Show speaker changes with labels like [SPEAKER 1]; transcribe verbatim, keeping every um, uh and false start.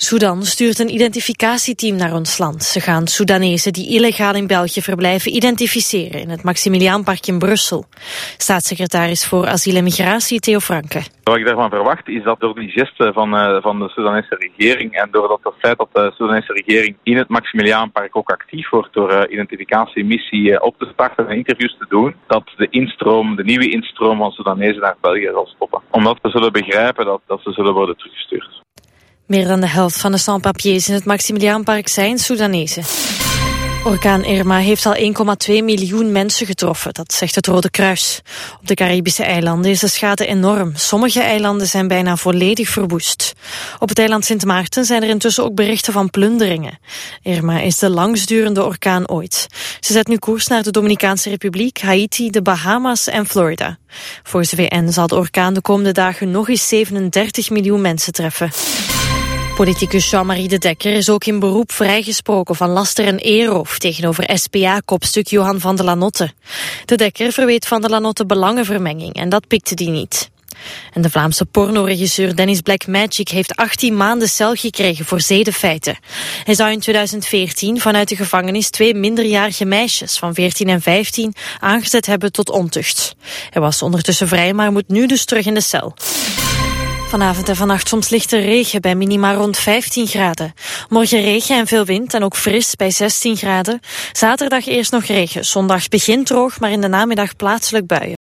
[SPEAKER 1] Sudan stuurt een identificatieteam naar ons land. Ze gaan Soedanezen die illegaal in België verblijven identificeren in het Maximiliaanpark in Brussel. Staatssecretaris voor Asiel en Migratie Theo Franke.
[SPEAKER 2] Wat ik daarvan verwacht is dat door die geste van, uh, van de Soedanese regering en door dat het feit dat de Soedanese regering in het Maximiliaanpark ook actief wordt door uh, identificatiemissie uh, op te starten en interviews te doen, dat de instroom, de nieuwe instroom van Soedanezen naar België zal stoppen. Omdat we zullen begrijpen dat, dat ze zullen worden teruggestuurd.
[SPEAKER 1] Meer dan de helft van de sans-papiers in het Maximiliaanpark zijn Soedanezen. Orkaan Irma heeft al één komma twee miljoen mensen getroffen, dat zegt het Rode Kruis. Op de Caribische eilanden is de schade enorm. Sommige eilanden zijn bijna volledig verwoest. Op het eiland Sint Maarten zijn er intussen ook berichten van plunderingen. Irma is de langstdurende orkaan ooit. Ze zet nu koers naar de Dominicaanse Republiek, Haiti, de Bahama's en Florida. Volgens de V N zal de orkaan de komende dagen nog eens zevenendertig miljoen mensen treffen. Politicus Jean-Marie De Dekker is ook in beroep vrijgesproken van laster en eerroof tegenover S P A-kopstuk Johan van de Lanotte. De Dekker verweet van de Lanotte belangenvermenging en dat pikte die niet. En de Vlaamse pornoregisseur Dennis Blackmagic heeft achttien maanden cel gekregen voor zedenfeiten. Hij zou in tweeduizend veertien vanuit de gevangenis twee minderjarige meisjes van veertien en vijftien aangezet hebben tot ontucht. Hij was ondertussen vrij, maar moet nu dus terug in de cel. Vanavond en vannacht soms lichte regen bij minima rond vijftien graden. Morgen regen en veel wind en ook fris bij zestien graden. Zaterdag eerst nog regen. Zondag begint droog, maar in de namiddag plaatselijk buien.